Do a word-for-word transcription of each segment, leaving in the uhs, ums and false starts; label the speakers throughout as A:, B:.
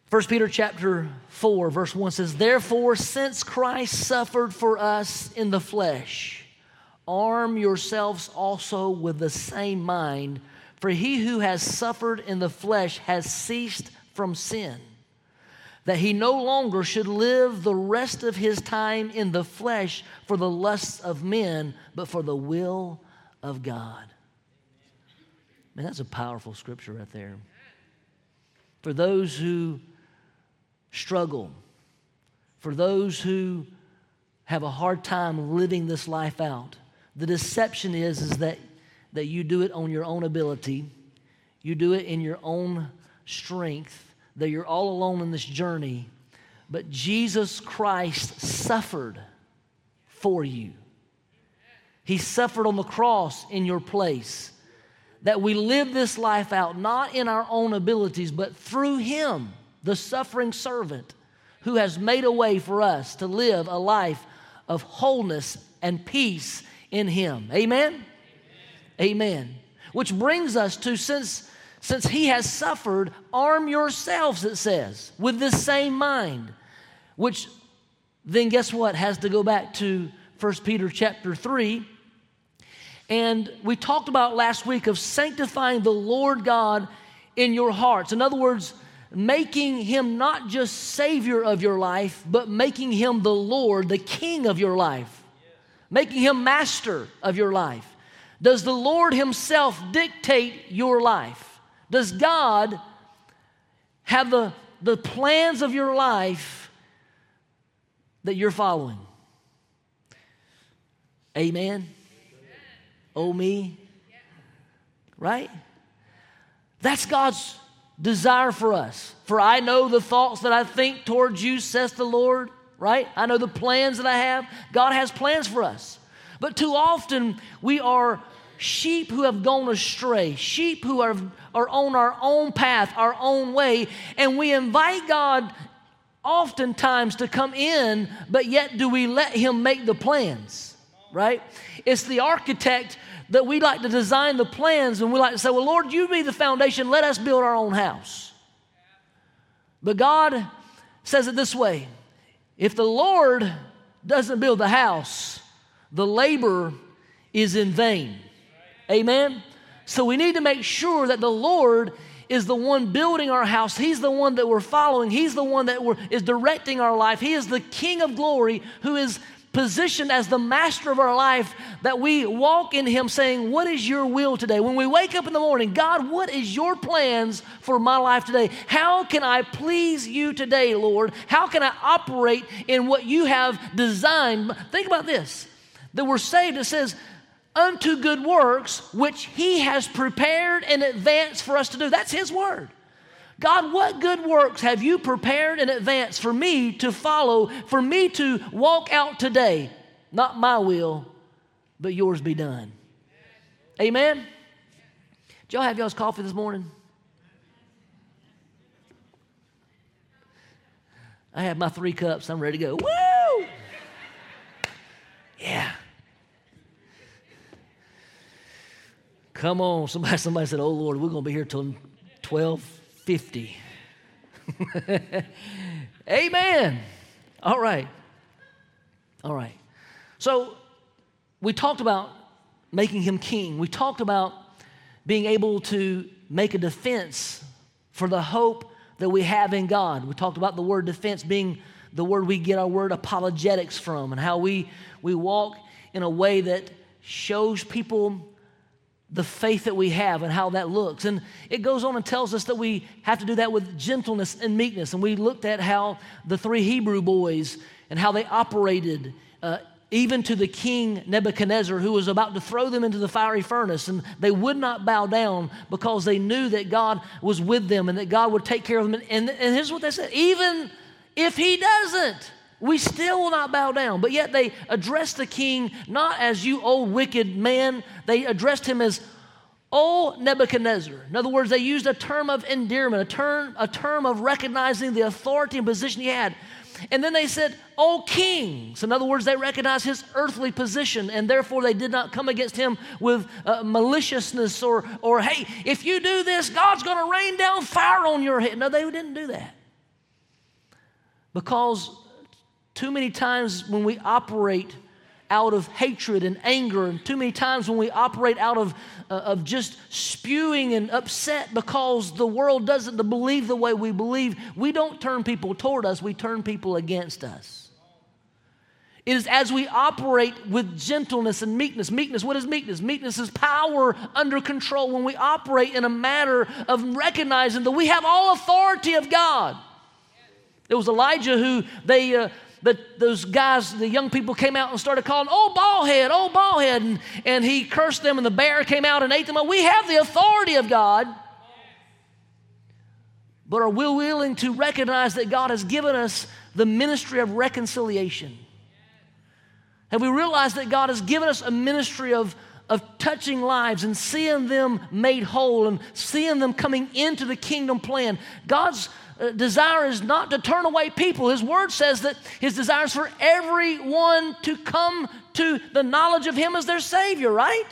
A: First Peter chapter four, verse one says, "Therefore, since Christ suffered for us in the flesh, arm yourselves also with the same mind, for he who has suffered in the flesh has ceased from sin, that he no longer should live the rest of his time in the flesh for the lusts of men, but for the will of God." Man, that's a powerful scripture right there. For those who struggle, for those who have a hard time living this life out, the deception is, is that, that you do it on your own ability, you do it in your own strength, that you're all alone in this journey, but Jesus Christ suffered for you. He suffered on the cross in your place, that we live this life out not in our own abilities, but through Him, the suffering servant, who has made a way for us to live a life of wholeness and peace in Him. Amen? Amen. Amen. Which brings us to, since, since He has suffered, arm yourselves, it says, with this same mind. Which then guess what? Has to go back to First Peter chapter three. And we talked about last week of sanctifying the Lord God in your hearts. In other words, making Him not just Savior of your life, but making Him the Lord, the King of your life. Making Him Master of your life. Does the Lord Himself dictate your life? Does God have the, the plans of your life that you're following? Amen? Oh, me? Right? That's God's desire for us. "For I know the thoughts that I think towards you, says the Lord." Right? I know the plans that I have. God has plans for us. But too often we are sheep who have gone astray, sheep who are, are on our own path, our own way, and we invite God oftentimes to come in, but yet do we let Him make the plans? Right? It's the architect that we like to design the plans, and we like to say, "Well, Lord, you be the foundation. Let us build our own house." But God says it this way: if the Lord doesn't build the house, the labor is in vain. Amen? So we need to make sure that the Lord is the one building our house. He's the one that we're following. He's the one that we're, is directing our life. He is the King of glory who is positioned as the master of our life, that we walk in Him saying, "What is your will today?" When we wake up in the morning, "God, what is your plans for my life today? How can I please you today, Lord? How can I operate in what you have designed?" Think about this, that we're saved. It says, "Unto good works, which He has prepared in advance for us to do." That's His word. God, what good works have you prepared in advance for me to follow, for me to walk out today? Not my will, but yours be done. Amen? Did y'all have y'all's coffee this morning? I have my three cups. I'm ready to go. Woo! Yeah. Come on. Somebody, somebody said, "Oh, Lord, we're going to be here till twelve fifty." Amen. All right. All right. So we talked about making Him king. We talked about being able to make a defense for the hope that we have in God. We talked about the word defense being the word we get our word apologetics from, and how we, we walk in a way that shows people the faith that we have and how that looks. And it goes on and tells us that we have to do that with gentleness and meekness. And we looked at how the three Hebrew boys and how they operated uh, even to the king Nebuchadnezzar, who was about to throw them into the fiery furnace. And they would not bow down because they knew that God was with them and that God would take care of them. And, and here's what they said: even if He doesn't, we still will not bow down. But yet they addressed the king not as "you old wicked man." They addressed him as "O Nebuchadnezzar." In other words, they used a term of endearment, a term, a term of recognizing the authority and position he had. And then they said, "O king." So in other words, they recognized his earthly position, and therefore they did not come against him with uh, maliciousness or, or, "Hey, if you do this, God's going to rain down fire on your head." No, they didn't do that. Because too many times when we operate out of hatred and anger, and too many times when we operate out of, uh, of just spewing and upset because the world doesn't believe the way we believe, we don't turn people toward us, we turn people against us. It is as we operate with gentleness and meekness. Meekness, what is meekness? Meekness is power under control when we operate in a matter of recognizing that we have all authority of God. It was Elijah who they... Uh, But those guys, the young people came out and started calling, oh, bald head, oh, bald head. And, and he cursed them, and the bear came out and ate them. We have the authority of God. But are we willing to recognize that God has given us the ministry of reconciliation? Have we realized that God has given us a ministry of, of touching lives and seeing them made whole and seeing them coming into the kingdom plan? God's Uh, desire is not to turn away people. His word says that his desire is for everyone to come to the knowledge of him as their Savior, right?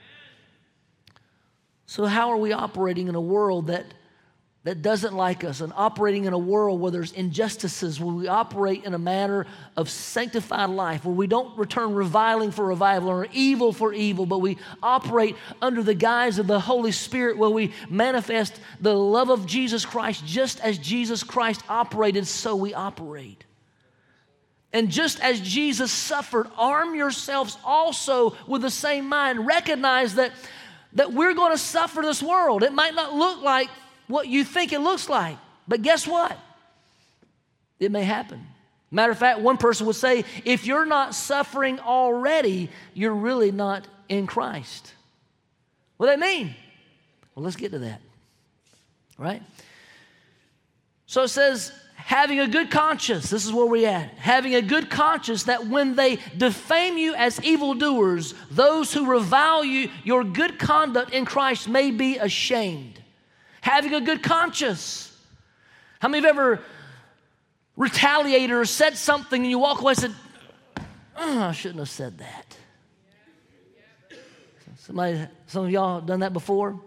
A: So how are we operating in a world that, that doesn't like us, and operating in a world where there's injustices, where we operate in a manner of sanctified life, where we don't return reviling for revival or evil for evil, but we operate under the guise of the Holy Spirit, where we manifest the love of Jesus Christ just as Jesus Christ operated, so we operate. And just as Jesus suffered, arm yourselves also with the same mind. Recognize that, that we're going to suffer this world. It might not look like what you think it looks like, but guess what? It may happen. Matter of fact, one person would say, if you're not suffering already, you're really not in Christ. What do they mean? Well, let's get to that, right? So it says, having a good conscience, this is where we're at, having a good conscience that when they defame you as evildoers, those who revile you, your good conduct in Christ may be ashamed. Having a good conscience. How many of you have ever retaliated or said something and you walk away and said, oh, I shouldn't have said that? Somebody, some of y'all have done that before?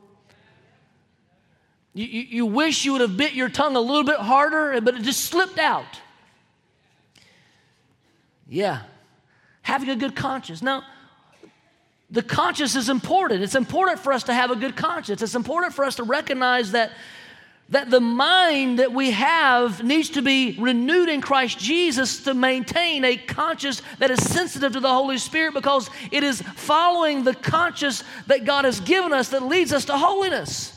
A: You, you, you wish you would have bit your tongue a little bit harder, but it just slipped out. Yeah. Having a good conscience. Now, the conscience is important. It's important for us to have a good conscience. It's important for us to recognize that, that the mind that we have needs to be renewed in Christ Jesus to maintain a conscience that is sensitive to the Holy Spirit, because it is following the conscience that God has given us that leads us to holiness.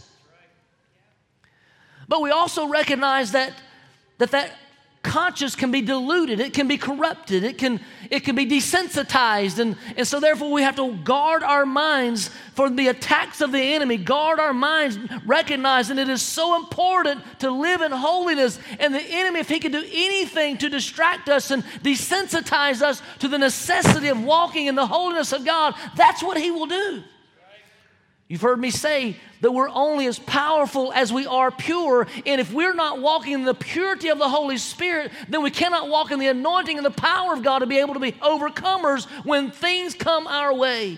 A: But we also recognize that that, that conscience can be diluted, it can be corrupted, it can, it can be desensitized, and, and so therefore we have to guard our minds for the attacks of the enemy, guard our minds, recognizing it is so important to live in holiness, and the enemy, if he can do anything to distract us and desensitize us to the necessity of walking in the holiness of God, that's what he will do. You've heard me say that we're only as powerful as we are pure, and if we're not walking in the purity of the Holy Spirit, then we cannot walk in the anointing and the power of God to be able to be overcomers when things come our way.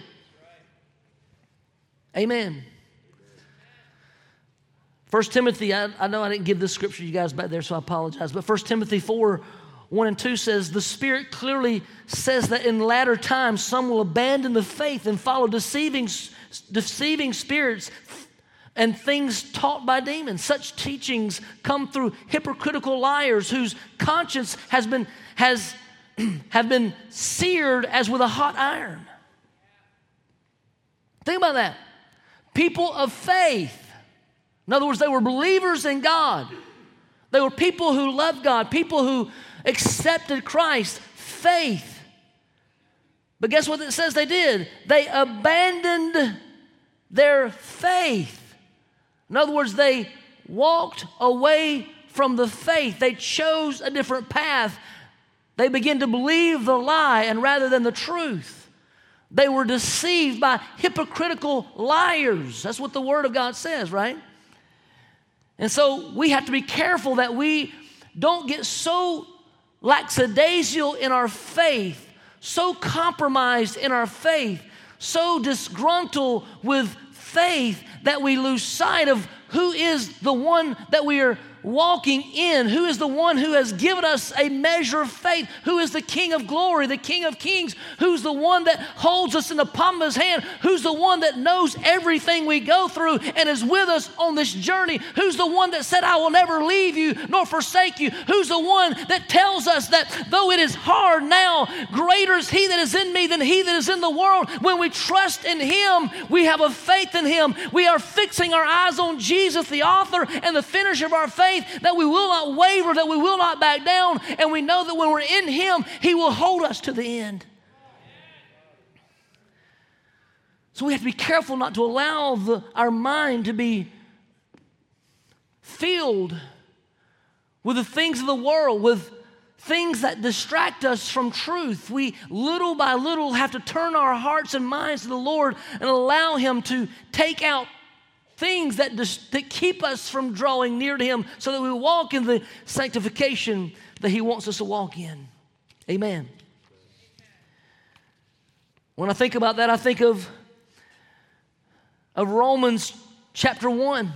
A: Amen. First Timothy, I, I know I didn't give this scripture to you guys back there, so I apologize, but First Timothy four, one and two says, the Spirit clearly says that in latter times some will abandon the faith and follow deceiving deceiving spirits and things taught by demons. Such teachings come through hypocritical liars whose conscience has been has have been seared as with a hot iron. Think about that. People of faith. In other words, they were believers in God. They were people who loved God, people who accepted Christ, faith. But guess what it says they did? They abandoned their faith. In other words, they walked away from the faith. They chose a different path. They began to believe the lie and rather than the truth. They were deceived by hypocritical liars. That's what the Word of God says, right? And so we have to be careful that we don't get so lackadaisical in our faith, so compromised in our faith, so disgruntled with faith that we lose sight of who is the one that we are walking in, who is the one who has given us a measure of faith, who is the King of glory, the King of kings, who's the one that holds us in the palm of his hand, who's the one that knows everything we go through and is with us on this journey, who's the one that said, I will never leave you nor forsake you, who's the one that tells us that though it is hard now, greater is he that is in me than he that is in the world. When we trust in him, we have a faith in him. We are fixing our eyes on Jesus, the author and the finisher of our faith, that we will not waver, that we will not back down, and we know that when we're in him, he will hold us to the end. So we have to be careful not to allow the, our mind to be filled with the things of the world, with things that distract us from truth. We little by little have to turn our hearts and minds to the Lord and allow him to take out things that, dis- that keep us from drawing near to him so that we walk in the sanctification that he wants us to walk in. Amen. When I think about that, I think of, of Romans chapter one.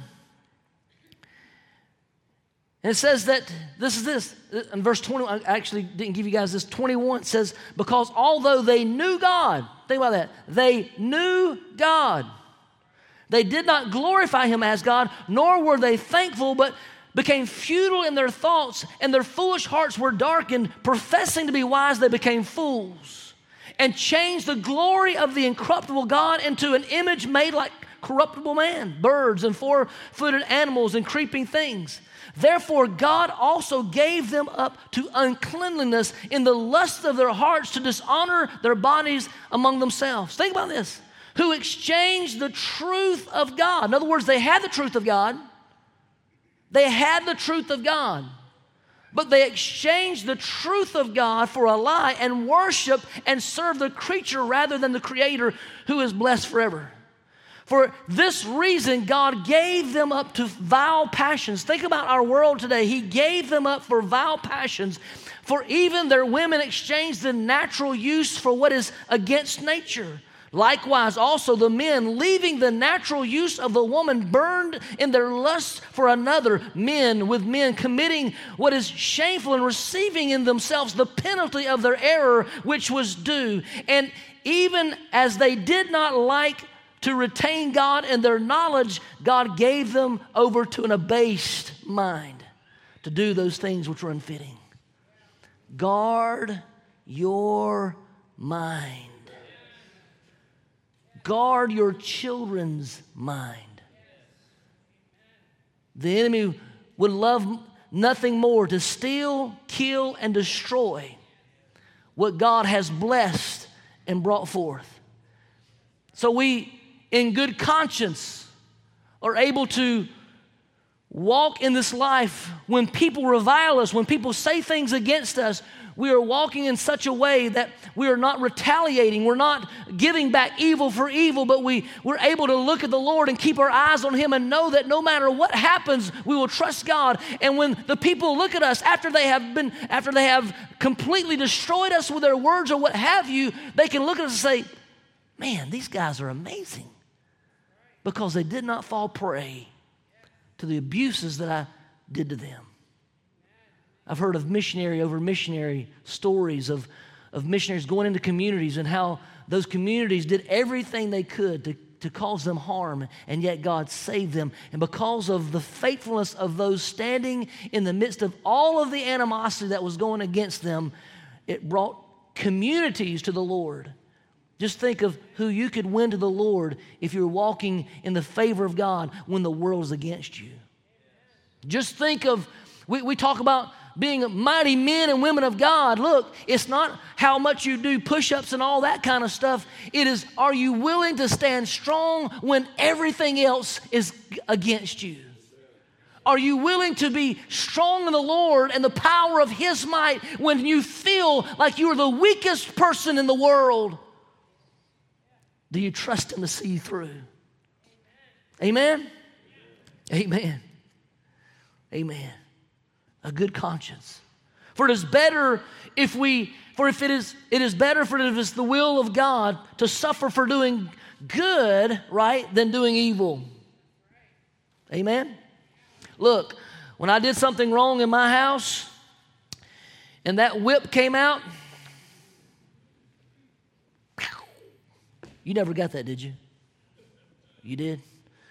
A: And it says that, this is this, in verse twenty, I actually didn't give you guys this, twenty-one, it says, because although they knew God, think about that, they knew God, they did not glorify him as God, nor were they thankful, but became futile in their thoughts, and their foolish hearts were darkened. Professing to be wise, they became fools, and changed the glory of the incorruptible God into an image made like corruptible man, birds and four-footed animals and creeping things. Therefore, God also gave them up to uncleanliness in the lust of their hearts to dishonor their bodies among themselves. Think about this. Who exchanged the truth of God. In other words, they had the truth of God. They had the truth of God. But they exchanged the truth of God for a lie and worship and serve the creature rather than the Creator, who is blessed forever. For this reason, God gave them up to vile passions. Think about our world today. He gave them up for vile passions. For even their women exchanged the natural use for what is against nature. Likewise, also the men, leaving the natural use of the woman, burned in their lust for another, men with men, committing what is shameful and receiving in themselves the penalty of their error, which was due. And even as they did not like to retain God in their knowledge, God gave them over to an abased mind to do those things which were unfitting. Guard your mind. Guard your children's mind. The enemy would love nothing more to steal, kill, and destroy what God has blessed and brought forth. So we, in good conscience, are able to walk in this life when people revile us, when people say things against us. We are walking in such a way that we are not retaliating. We're not giving back evil for evil, but we, we're able to look at the Lord and keep our eyes on him and know that no matter what happens, we will trust God. And when the people look at us after they have been, after they have completely destroyed us with their words or what have you, they can look at us and say, man, these guys are amazing, because they did not fall prey to the abuses that I did to them. I've heard of missionary over missionary stories of, of missionaries going into communities and how those communities did everything they could to, to cause them harm, and yet God saved them. And because of the faithfulness of those standing in the midst of all of the animosity that was going against them, it brought communities to the Lord. Just think of who you could win to the Lord if you're walking in the favor of God when the world is against you. Just think of, we, we talk about being mighty men and women of God. Look, it's not how much you do push-ups and all that kind of stuff. It is, are you willing to stand strong when everything else is against you? Are you willing to be strong in the Lord and the power of his might when you feel like you are the weakest person in the world? Do you trust him to see you through? Amen? Amen. Amen. A good conscience. For it is better if we, for if it is, it is better for if it's the will of God to suffer for doing good, right, than doing evil. Amen? Look, when I did something wrong in my house and that whip came out, you never got that, did you? You did?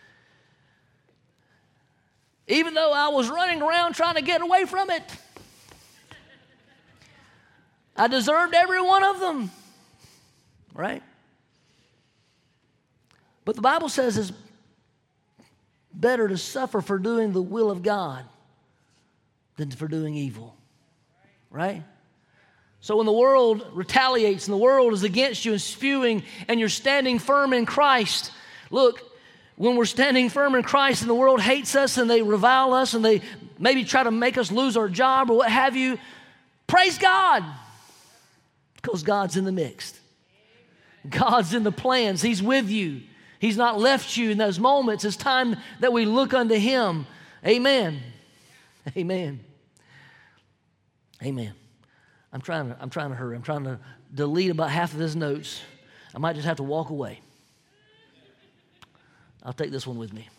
A: Even though I was running around trying to get away from it, I deserved every one of them, right? But the Bible says it's better to suffer for doing the will of God than for doing evil, right? So when the world retaliates and the world is against you and spewing and you're standing firm in Christ, look, when we're standing firm in Christ and the world hates us and they revile us and they maybe try to make us lose our job or what have you, praise God, because God's in the mix. God's in the plans. He's with you. He's not left you in those moments. It's time that we look unto Him. Amen. Amen. Amen. I'm trying to, I'm trying to hurry. I'm trying to delete about half of his notes. I might just have to walk away. I'll take this one with me.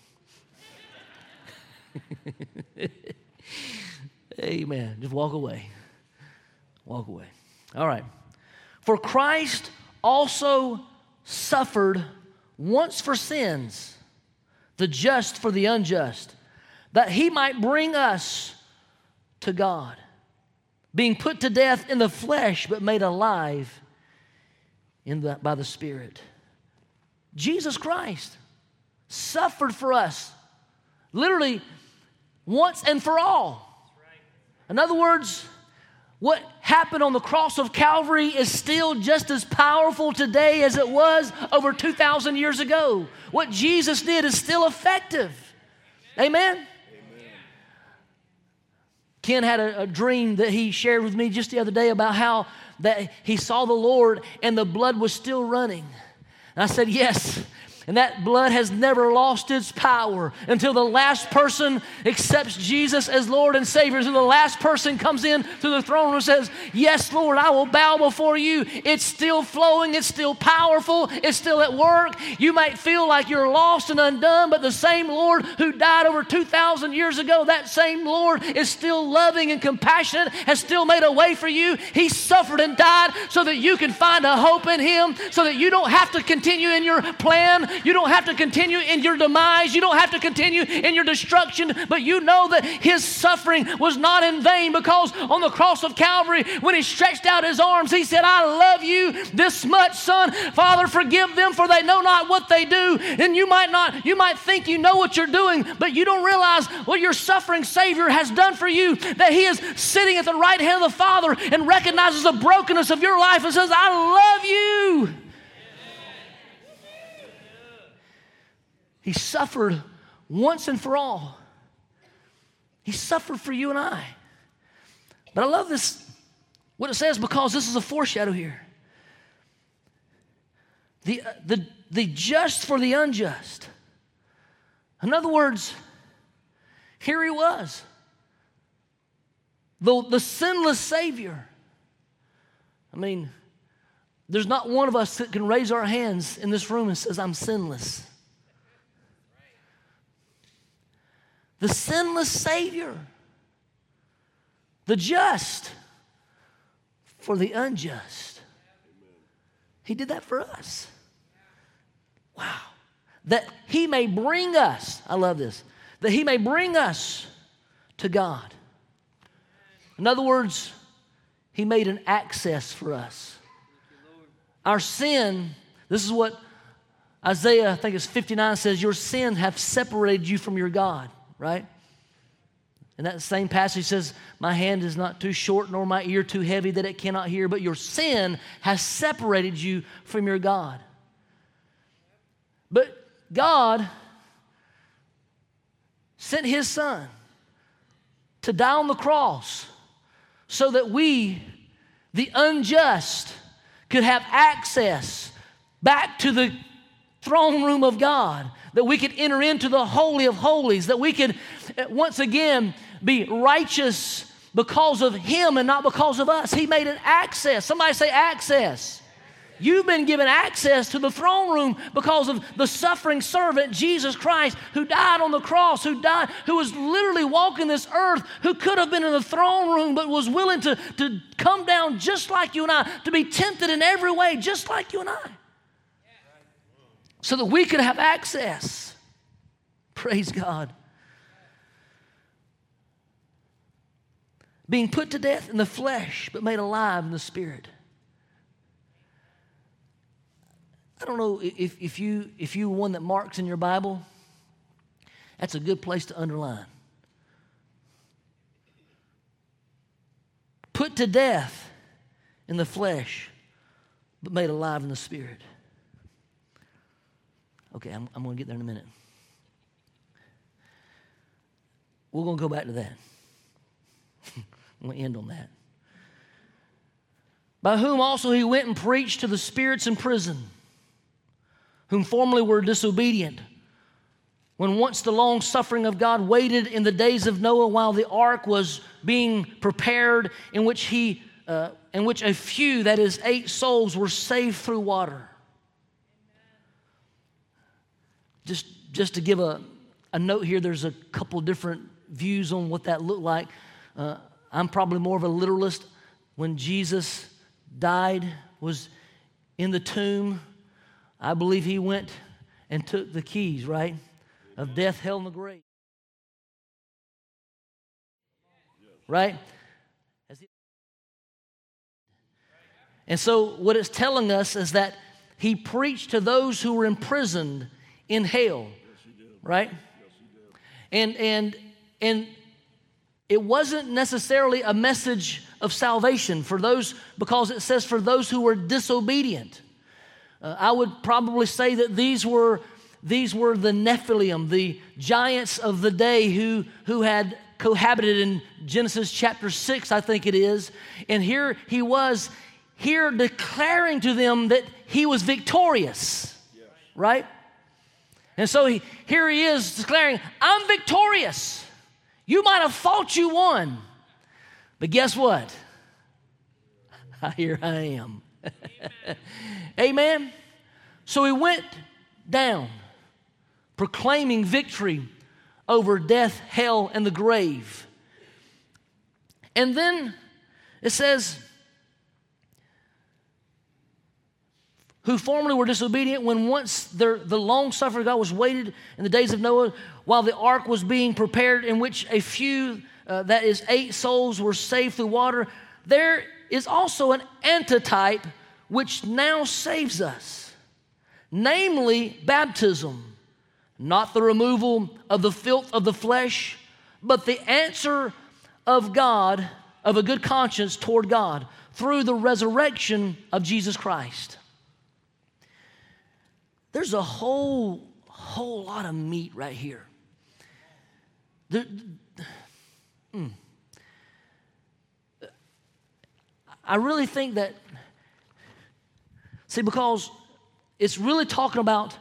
A: Amen. Just walk away. Walk away. All right. For Christ also suffered once for sins, the just for the unjust, that He might bring us to God, being put to death in the flesh, but made alive in the, by the Spirit. Jesus Christ suffered for us, literally once and for all. In other words, what happened on the cross of Calvary is still just as powerful today as it was over two thousand years ago. What Jesus did is still effective. Amen? Amen. Ken had a, a dream that he shared with me just the other day about how that he saw the Lord and the blood was still running. And I said, yes. And that blood has never lost its power until the last person accepts Jesus as Lord and Savior. Until the last person comes in to the throne room and says, yes, Lord, I will bow before you. It's still flowing. It's still powerful. It's still at work. You might feel like you're lost and undone, but the same Lord who died over two thousand years ago, that same Lord is still loving and compassionate, has still made a way for you. He suffered and died so that you can find a hope in Him, so that you don't have to continue in your plan. You don't have to continue in your demise. You don't have to continue in your destruction, but you know that His suffering was not in vain, because on the cross of Calvary, when He stretched out His arms, He said, I love you this much, son. Father, forgive them, for they know not what they do. And you might not, you might think you know what you're doing, but you don't realize what your suffering Savior has done for you, that He is sitting at the right hand of the Father and recognizes the brokenness of your life and says, I love you. He suffered once and for all. He suffered for you and I. But I love this, what it says, because this is a foreshadow here. The, the, the just for the unjust. In other words, here He was, the, the sinless Savior. I mean, there's not one of us that can raise our hands in this room and says, I'm sinless. The sinless Savior, the just for the unjust. He did that for us. Wow. That He may bring us, I love this, that He may bring us to God. In other words, He made an access for us. Our sin, this is what Isaiah, I think it's fifty-nine, says, your sin hath separated you from your God. Right? And that same passage says, my hand is not too short nor my ear too heavy that it cannot hear, but your sin has separated you from your God. But God sent His Son to die on the cross so that we, the unjust, could have access back to the throne room of God, that we could enter into the Holy of Holies, that we could once again be righteous because of Him and not because of us. He made an access. Somebody say access. You've been given access to the throne room because of the suffering servant, Jesus Christ, who died on the cross, who died, who was literally walking this earth, who could have been in the throne room, but was willing to, to come down just like you and I, to be tempted in every way, just like you and I, so that we could have access. Praise God. Being put to death in the flesh, but made alive in the spirit. I don't know if, if you if you one that marks in your Bible, that's a good place to underline. Put to death in the flesh, but made alive in the spirit. Okay, I'm, I'm going to get there in a minute. We're going to go back to that. I'm going to end on that. By whom also he went and preached to the spirits in prison, whom formerly were disobedient, when once the long suffering of God waited in the days of Noah while the ark was being prepared, in which he, uh, in which a few, that is, eight souls, were saved through water. Just, just to give a, a note here, there's a couple different views on what that looked like. Uh, I'm probably more of a literalist. When Jesus died, was in the tomb, I believe he went and took the keys, right, of death, hell, and the grave. Right? And so what it's telling us is that he preached to those who were imprisoned in hell, right? And and and it wasn't necessarily a message of salvation for those, because it says for those who were disobedient. Uh, I would probably say that these were these were the Nephilim, the giants of the day who who had cohabited in Genesis chapter six, I think it is. And here he was here declaring to them that he was victorious, yes. Right? And so he, here he is declaring, I'm victorious. You might have thought you won, but guess what? Here I am. Amen. Amen. So he went down proclaiming victory over death, hell, and the grave. And then it says, who formerly were disobedient when once their, the long suffering of God was waited in the days of Noah while the ark was being prepared, in which a few, uh, that is eight souls, were saved through water. There is also an antitype which now saves us, namely baptism, not the removal of the filth of the flesh, but the answer of God, of a good conscience toward God, through the resurrection of Jesus Christ. There's a whole, whole lot of meat right here. There, mm. I really think that, see, because it's really talking about,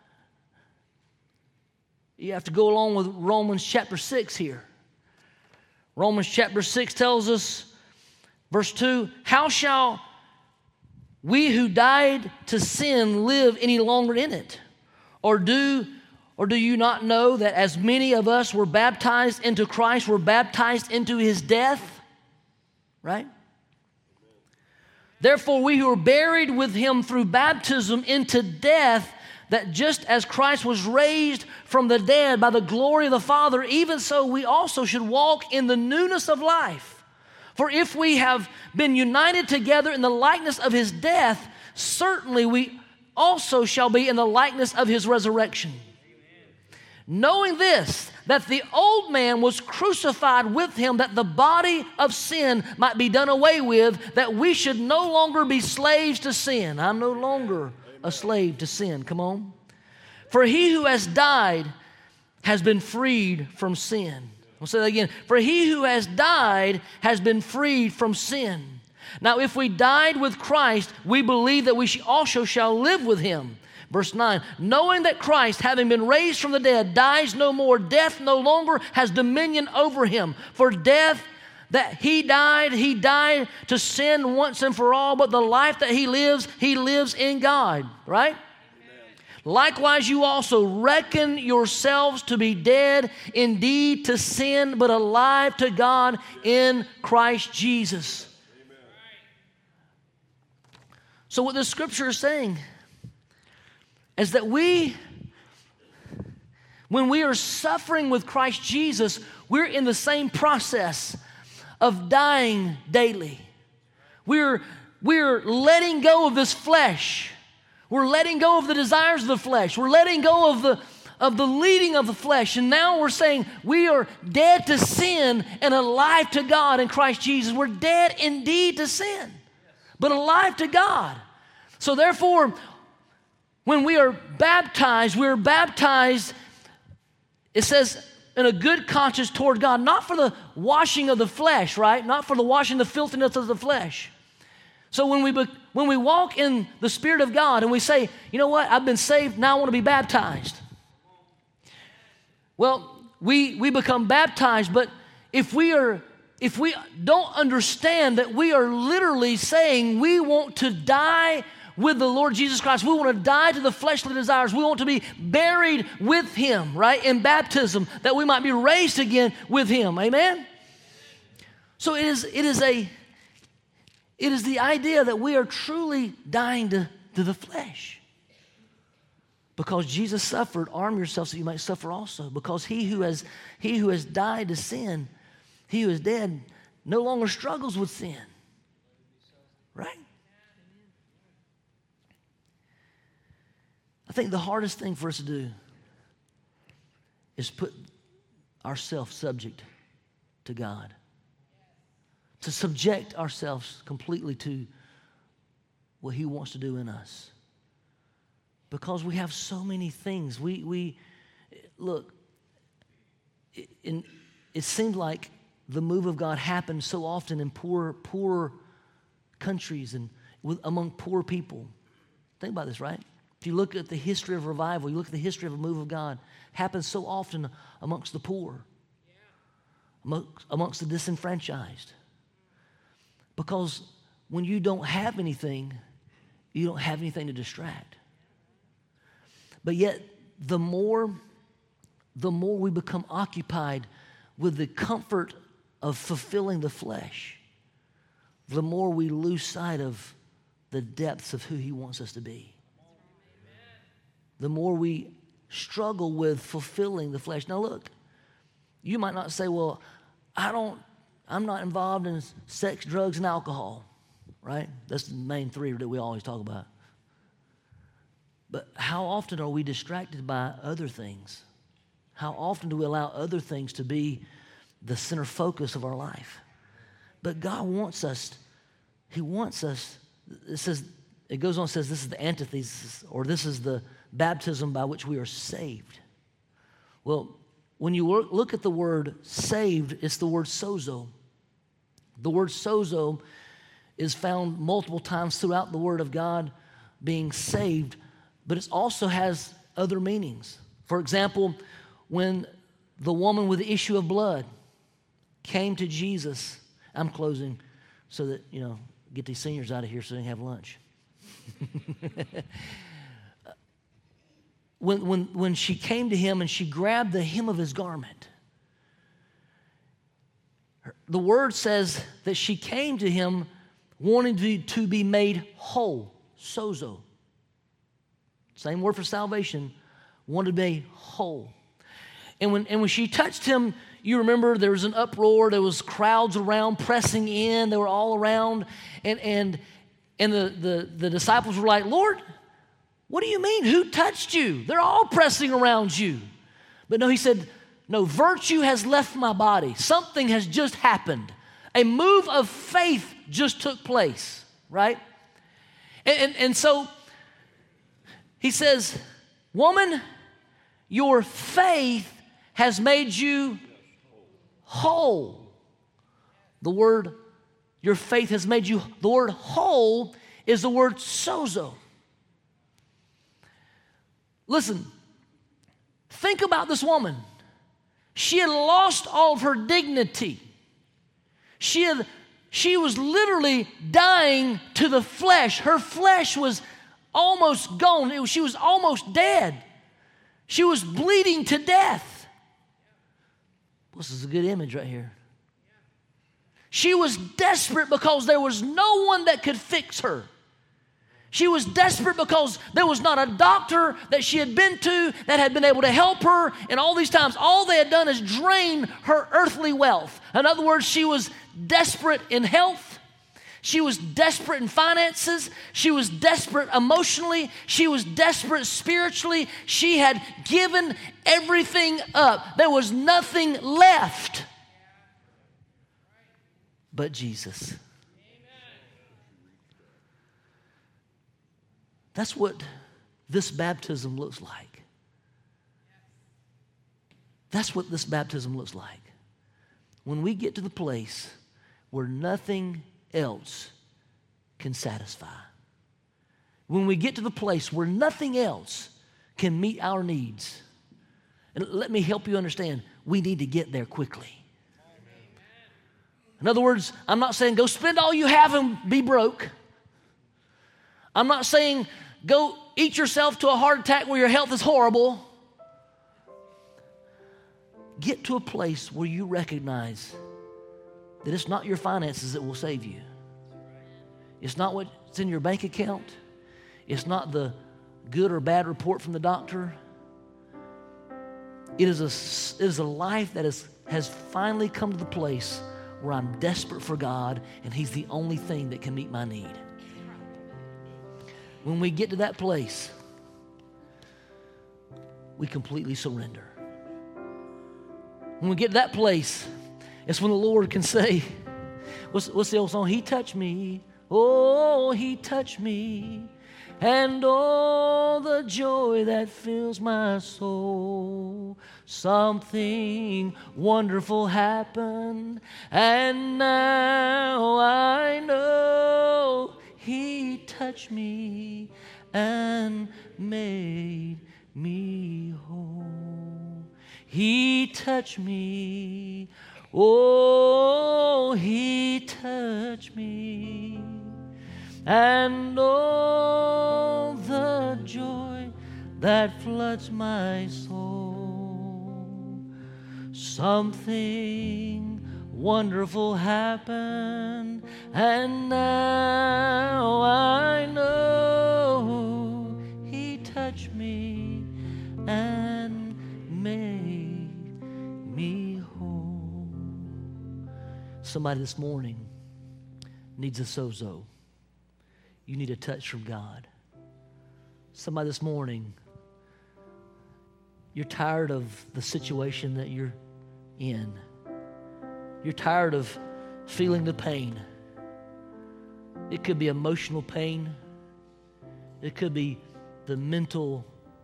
A: you have to go along with Romans chapter six here. Romans chapter six tells us, verse two, how shall we who died to sin live any longer in it? Or do, or do you not know that as many of us were baptized into Christ, were baptized into his death? Right? Therefore, we who were buried with him through baptism into death, that just as Christ was raised from the dead by the glory of the Father, even so we also should walk in the newness of life. For if we have been united together in the likeness of his death, certainly we also shall be in the likeness of his resurrection. Amen. Knowing this, that the old man was crucified with him, that the body of sin might be done away with, that we should no longer be slaves to sin. I'm no longer a slave to sin. Come on. For he who has died has been freed from sin. I'll say that again. For he who has died has been freed from sin. Now, if we died with Christ, we believe that we also shall live with him. Verse nine, knowing that Christ, having been raised from the dead, dies no more, death no longer has dominion over him. For death, that he died, he died to sin once and for all, but the life that he lives, he lives in God, right? Amen. Likewise, you also reckon yourselves to be dead indeed to sin, but alive to God in Christ Jesus. Amen. So what this scripture is saying is that we, when we are suffering with Christ Jesus, we're in the same process of dying daily. We're, we're letting go of this flesh. We're letting go of the desires of the flesh. We're letting go of the, of the leading of the flesh. And now we're saying we are dead to sin and alive to God in Christ Jesus. We're dead indeed to sin, but alive to God. So therefore, when we are baptized, we're baptized, it says, in a good conscience toward God, not for the washing of the flesh, right? Not for the washing the filthiness of the flesh. So when we be, when we walk in the Spirit of God and we say, you know what, I've been saved, now I want to be baptized. Well, we we become baptized, but if we are if we don't understand that we are literally saying we want to die with the Lord Jesus Christ. We want to die to the fleshly desires. We want to be buried with Him, right, in baptism, that we might be raised again with Him. Amen? So it is, it is a, it is the idea that we are truly dying to, to the flesh. Because Jesus suffered, arm yourself so you might suffer also. Because he who has, he who has died to sin, he who is dead, no longer struggles with sin. Right? I think the hardest thing for us to do is put ourselves subject to God. To subject ourselves completely to what He wants to do in us. Because we have so many things. We, we look, it, in, it seems like the move of God happens so often in poor, poor countries and with, among poor people. Think about this, right? If you look at the history of revival, you look at the history of a move of God, happens so often amongst the poor, amongst, amongst the disenfranchised. Because when you don't have anything, you don't have anything to distract. But yet, the more, the more we become occupied with the comfort of fulfilling the flesh, the more we lose sight of the depths of who He wants us to be. The more we struggle with fulfilling the flesh. Now look, you might not say, well, I don't, I'm not involved in sex, drugs, and alcohol, right? That's the main three that we always talk about. But how often are we distracted by other things? How often do we allow other things to be the center focus of our life? But God wants us, He wants us, it says, it goes on and says this is the antithesis, or this is the baptism by which we are saved. Well, when you look at the word saved, it's the word sozo. The word sozo is found multiple times throughout the Word of God, being saved, but it also has other meanings. For example, when the woman with the issue of blood came to Jesus, I'm closing so that, you know, get these seniors out of here so they can have lunch. When, when, when she came to Him and she grabbed the hem of His garment, the word says that she came to Him wanting to, to be made whole, sozo. Same word for salvation, wanted to be made whole. And when, and when she touched Him, you remember there was an uproar, there was crowds around pressing in, they were all around, and, and, and the, the, the disciples were like, Lord, what do you mean? Who touched you? They're all pressing around you. But no, He said, no, virtue has left my body. Something has just happened. A move of faith just took place, right? And, and, and so He says, woman, your faith has made you whole. The word, your faith has made you, the word whole is the word sozo. Listen, think about this woman. She had lost all of her dignity. She had, she was literally dying to the flesh. Her flesh was almost gone. It was, she was almost dead. She was bleeding to death. This is a good image right here. She was desperate because there was no one that could fix her. She was desperate because there was not a doctor that she had been to that had been able to help her. And all these times, all they had done is drain her earthly wealth. In other words, she was desperate in health. She was desperate in finances. She was desperate emotionally. She was desperate spiritually. She had given everything up. There was nothing left but Jesus. That's what this baptism looks like. That's what this baptism looks like. When we get to the place where nothing else can satisfy. When we get to the place where nothing else can meet our needs. And let me help you understand, we need to get there quickly. In other words, I'm not saying go spend all you have and be broke. I'm not saying go eat yourself to a heart attack where your health is horrible. Get to a place where you recognize that it's not your finances that will save you. It's not what's in your bank account. It's not the good or bad report from the doctor. It is a, it is a life that is, has finally come to the place where I'm desperate for God and He's the only thing that can meet my need. When we get to that place, we completely surrender. When we get to that place, it's when the Lord can say, what's, what's the old song? He touched me. Oh, He touched me. And all the joy that fills my soul. Something wonderful happened. And now I know He touched me and made me whole. He touched me. Oh, He touched me. And all the joy that floods my soul. Something wonderful happened, and now I know He touched me and made me whole. Somebody this morning needs a sozo. You need a touch from God. Somebody this morning, you're tired of the situation that you're in. You're tired of feeling the pain. It could be emotional pain. It could be the mental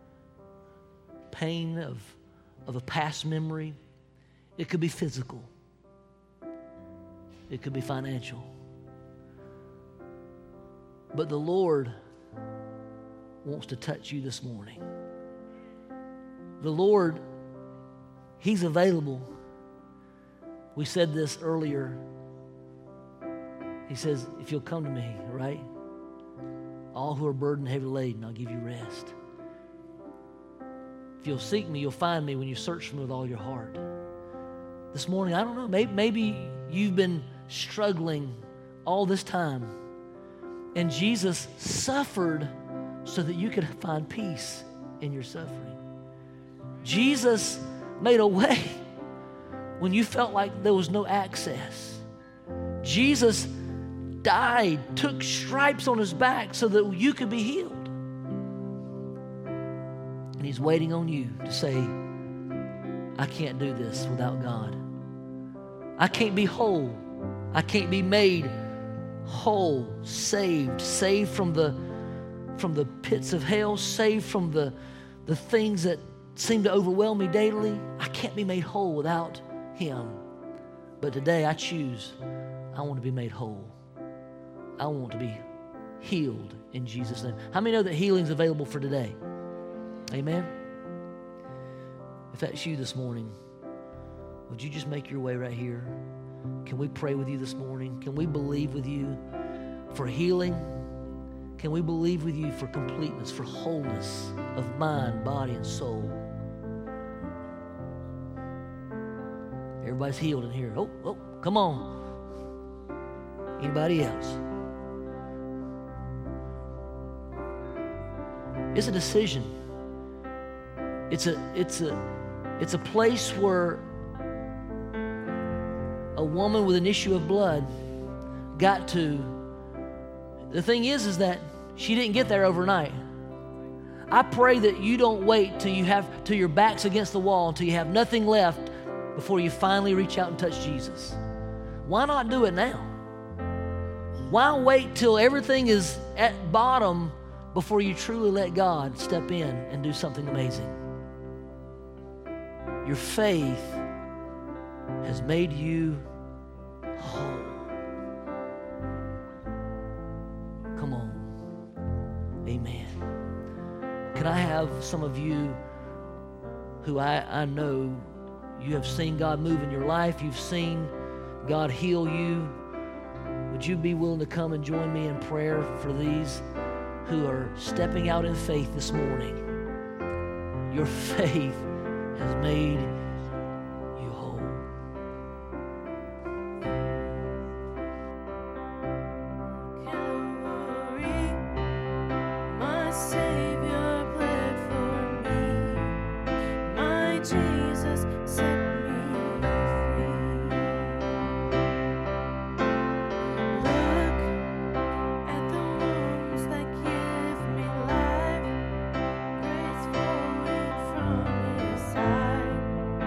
A: pain of, of a past memory. It could be physical. It could be financial. But the Lord wants to touch you this morning. The Lord, He's available. We said this earlier. He says, if you'll come to me, right? All who are burdened, heavy laden, I'll give you rest. If you'll seek me, you'll find me when you search for me with all your heart. This morning, I don't know, maybe, maybe you've been struggling all this time. And Jesus suffered so that you could find peace in your suffering. Jesus made a way when you felt like there was no access. Jesus died, took stripes on His back so that you could be healed. And He's waiting on you to say, I can't do this without God. I can't be whole. I can't be made whole, saved, saved from the from the pits of hell, saved from the, the things that seem to overwhelm me daily. I can't be made whole without Him. But today I choose, I want to be made whole. I want to be healed in Jesus' name. How many know that healing is available for today? Amen? If that's you this morning, would you just make your way right here? Can we pray with you this morning? Can we believe with you for healing? Can we believe with you for completeness, for wholeness of mind, body, and soul? Everybody's healed in here. Oh, oh, come on. Anybody else? It's a decision. It's a, it's a, it's a place where a woman with an issue of blood got to. The thing is, is that she didn't get there overnight. I pray that you don't wait till you have, till your back's against the wall, until you have nothing left before you finally reach out and touch Jesus. Why not do it now? Why wait till everything is at bottom before you truly let God step in and do something amazing? Your faith has made you whole. Come on. Amen. Can I have some of you who I, I know you have seen God move in your life, you've seen God heal you. Would you be willing to come and join me in prayer for these who are stepping out in faith this morning? Your faith has made you whole.
B: Calvary, my Savior bled for me. My Jesus set me free. Look at the wounds that give me life. Grace flowing from His side.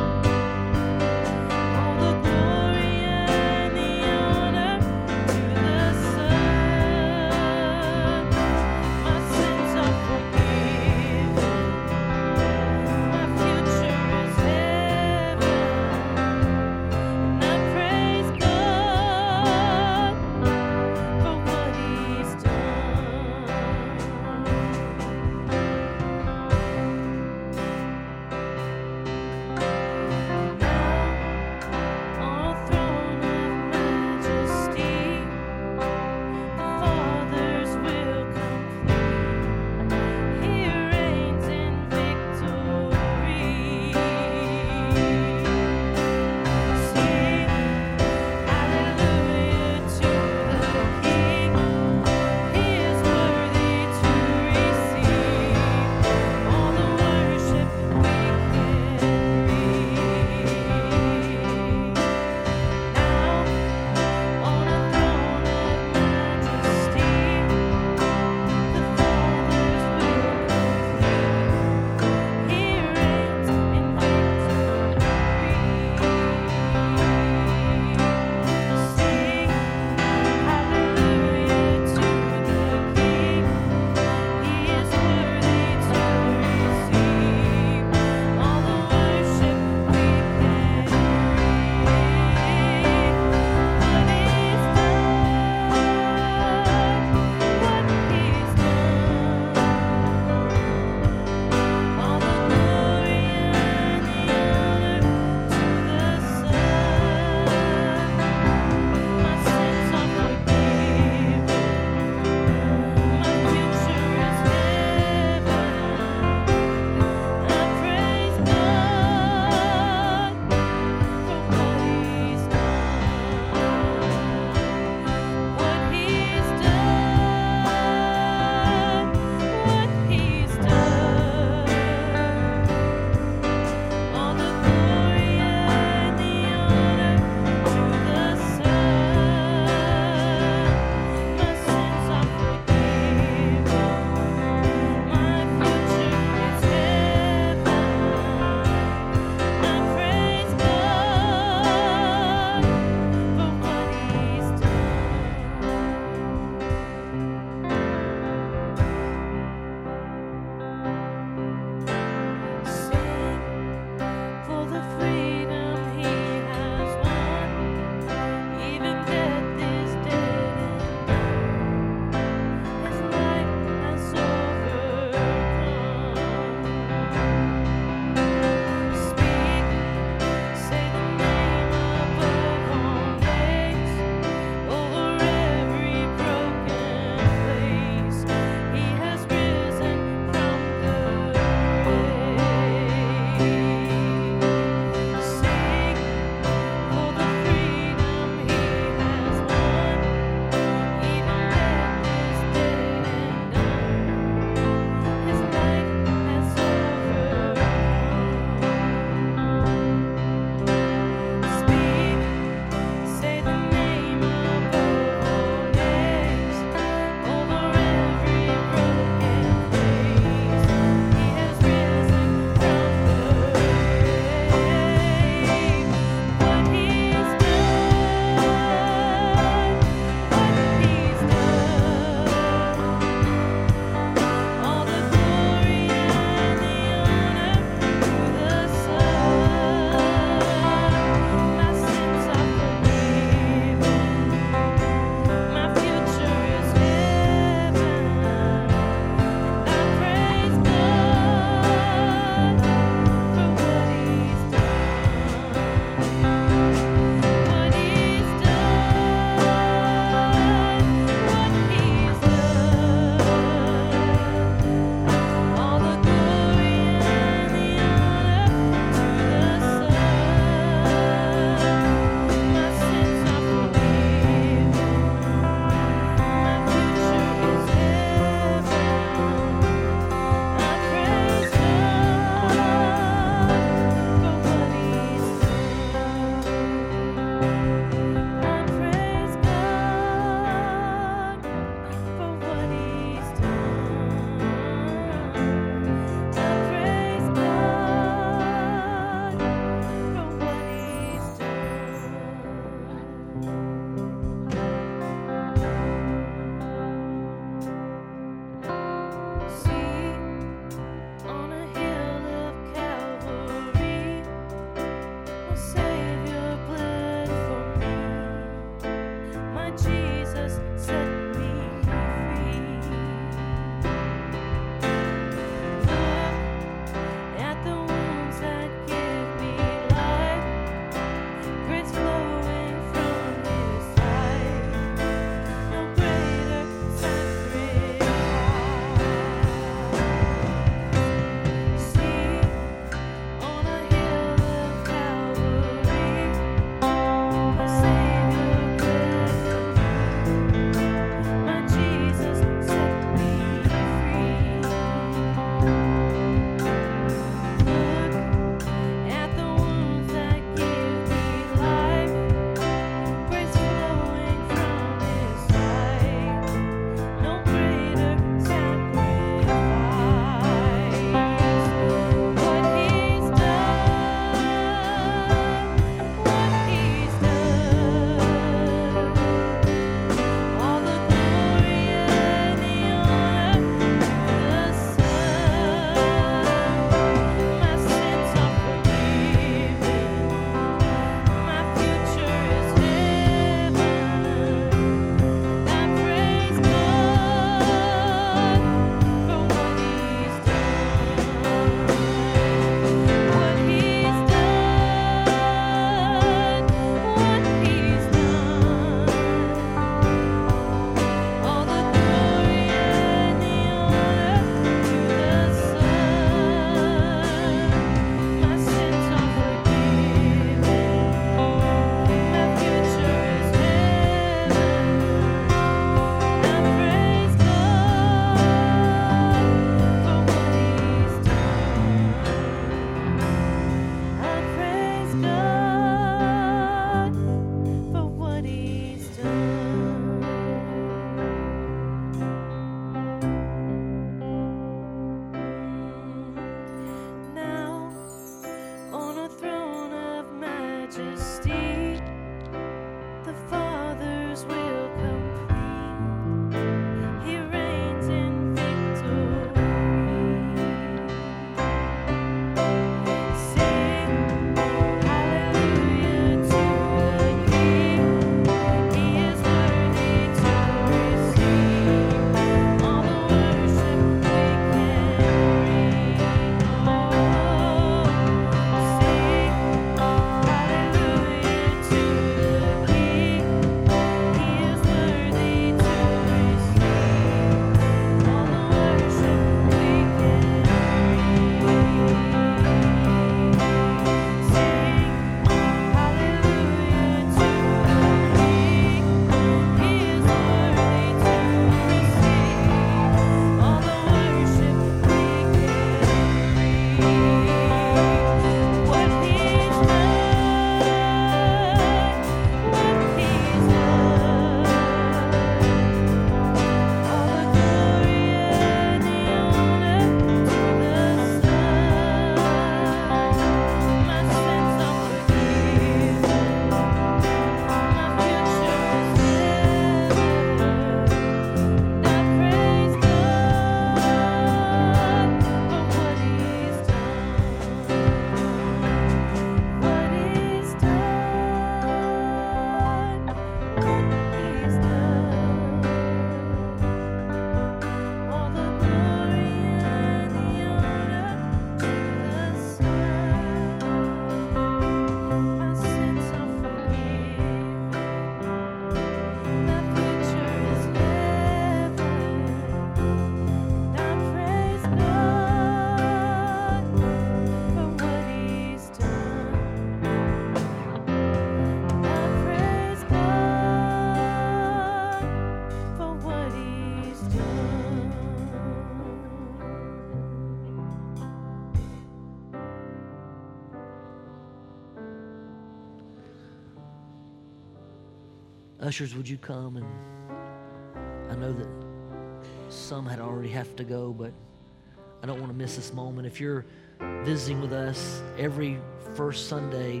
A: Ushers, would you come? And I know that some had already have to go, but I don't want to miss this moment. If you're visiting with us every first Sunday,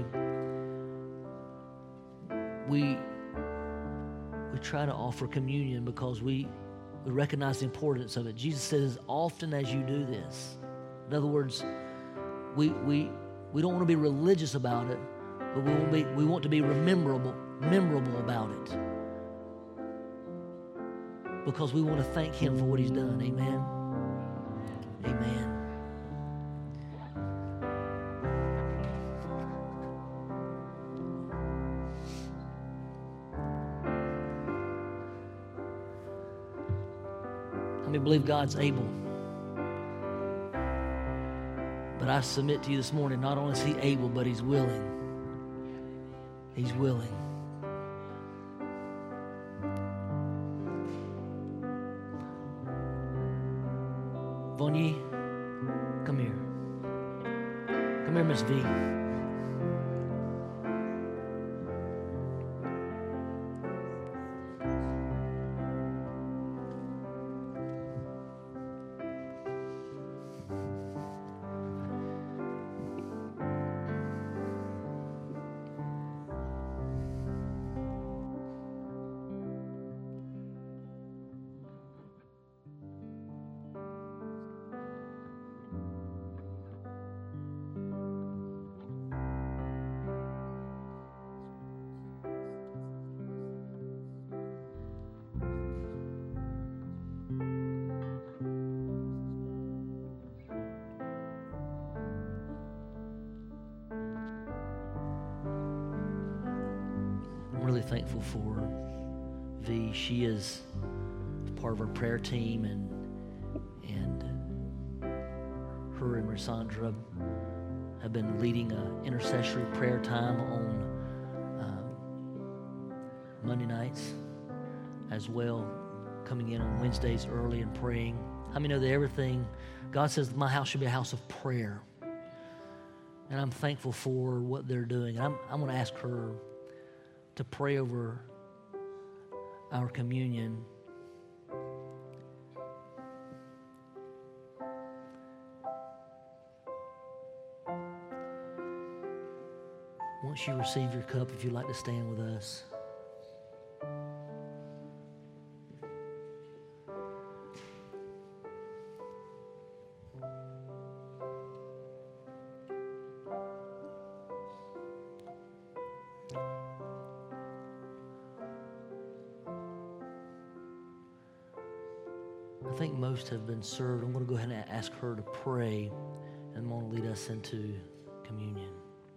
A: we we try to offer communion because we, we recognize the importance of it. Jesus says, as often as you do this. In other words, we we we don't want to be religious about it, but we want to be we want to be rememberable, memorable about it. Because we want to thank him for what he's done. Amen. Amen. How many believe God's able? But I submit to you this morning, not only is he able, but he's willing. He's willing. Vonnie, come here. Come here, Miss V. Really thankful for V. She is part of our prayer team, and and her and Rosandra have been leading an intercessory prayer time on um, Monday nights as well, coming in on Wednesdays early and praying. How many know that everything, God says my house should be a house of prayer, and I'm thankful for what they're doing. And I'm I'm going to ask her to pray over our communion. Once you receive your cup, if you'd like to stand with us. I think most have been served. I'm going to go ahead and ask her to pray, and I'm going to lead us into communion.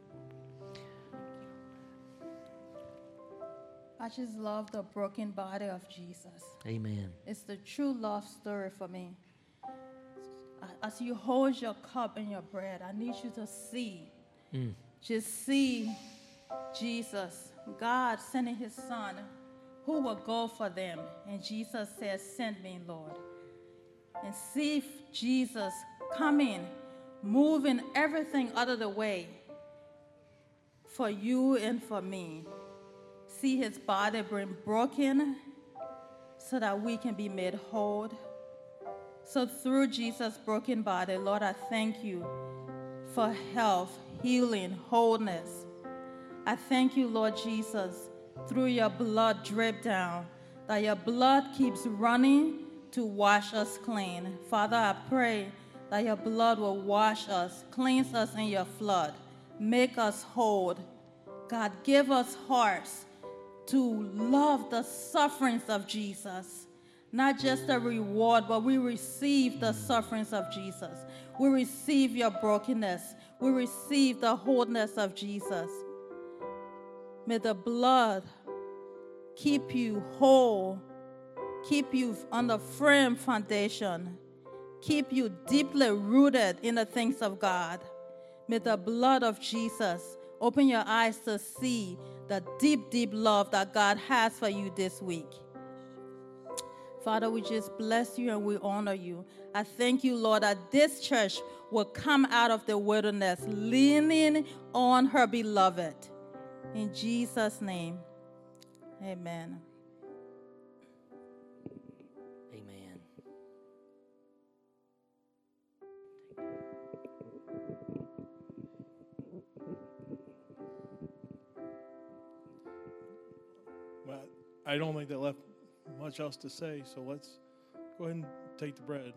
C: I just love the broken body of Jesus.
A: Amen.
C: It's the true love story for me. As you hold your cup and your bread, I need you to see. Mm. Just see Jesus, God sending his son who will go for them. And Jesus says, send me, Lord. And see Jesus coming, moving everything out of the way for you and for me. See his body being broken so that we can be made whole. So through Jesus' broken body, Lord, I thank you for health, healing, wholeness. I thank you, Lord Jesus, through your blood drip down, that your blood keeps running to wash us clean. Father, I pray that your blood will wash us, cleanse us in your flood, make us whole. God, give us hearts to love the sufferings of Jesus. Not just a reward, but we receive the sufferings of Jesus. We receive your brokenness. We receive the wholeness of Jesus. May the blood keep you whole, keep you on the firm foundation, keep you deeply rooted in the things of God. May the blood of Jesus open your eyes to see the deep, deep love that God has for you this week. Father, we just bless you and we honor you. I thank you, Lord, that this church will come out of the wilderness leaning on her beloved. In Jesus' name, Amen.
A: Amen.
D: But I don't think that left much else to say, so let's go ahead and take the bread.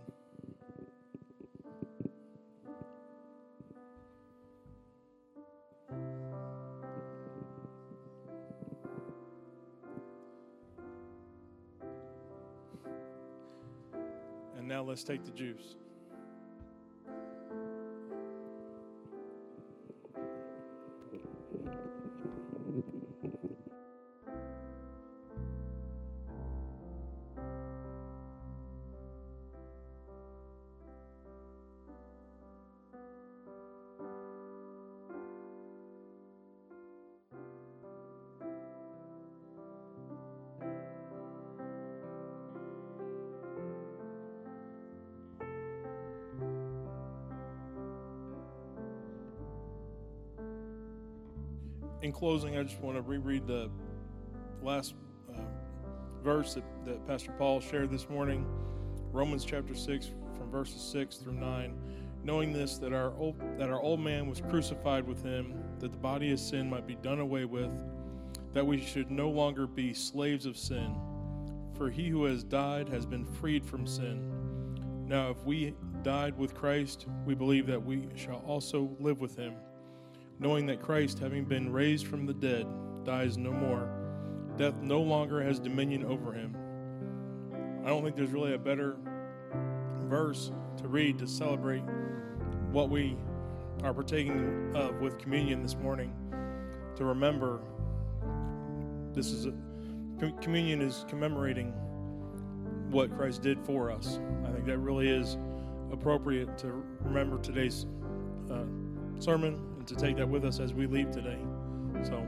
D: And now let's take the juice. In closing, I just want to reread the last uh, verse that, that Pastor Paul shared this morning, Romans chapter six, from verses six through nine. Knowing this, that our old, that our old man was crucified with him, that the body of sin might be done away with, that we should no longer be slaves of sin. For he who has died has been freed from sin. Now, if we died with Christ, we believe that we shall also live with him, knowing that Christ, having been raised from the dead, dies no more. Death no longer has dominion over him. I don't think there's really a better verse to read to celebrate what we are partaking of with communion this morning, to remember this is a, communion is commemorating what Christ did for us. I think that really is appropriate to remember today's uh, sermon, to take that with us as we leave today. So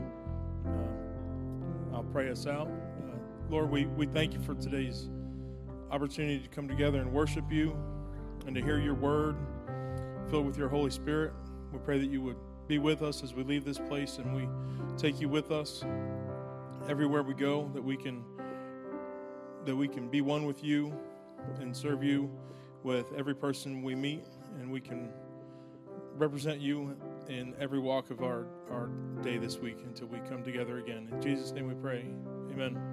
D: uh, I'll pray us out. Uh, Lord, we, we thank you for today's opportunity to come together and worship you and to hear your word filled with your Holy Spirit. We pray that you would be with us as we leave this place and we take you with us everywhere we go, that we can that we can be one with you and serve you with every person we meet, and we can represent you in every walk of our, our day this week until we come together again. In Jesus' name we pray. Amen.